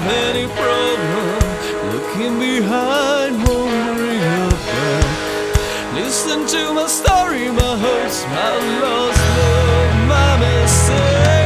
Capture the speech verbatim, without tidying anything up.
have any problem looking behind, wondering about. Listen to my story, my hopes, my lost love, my mistake.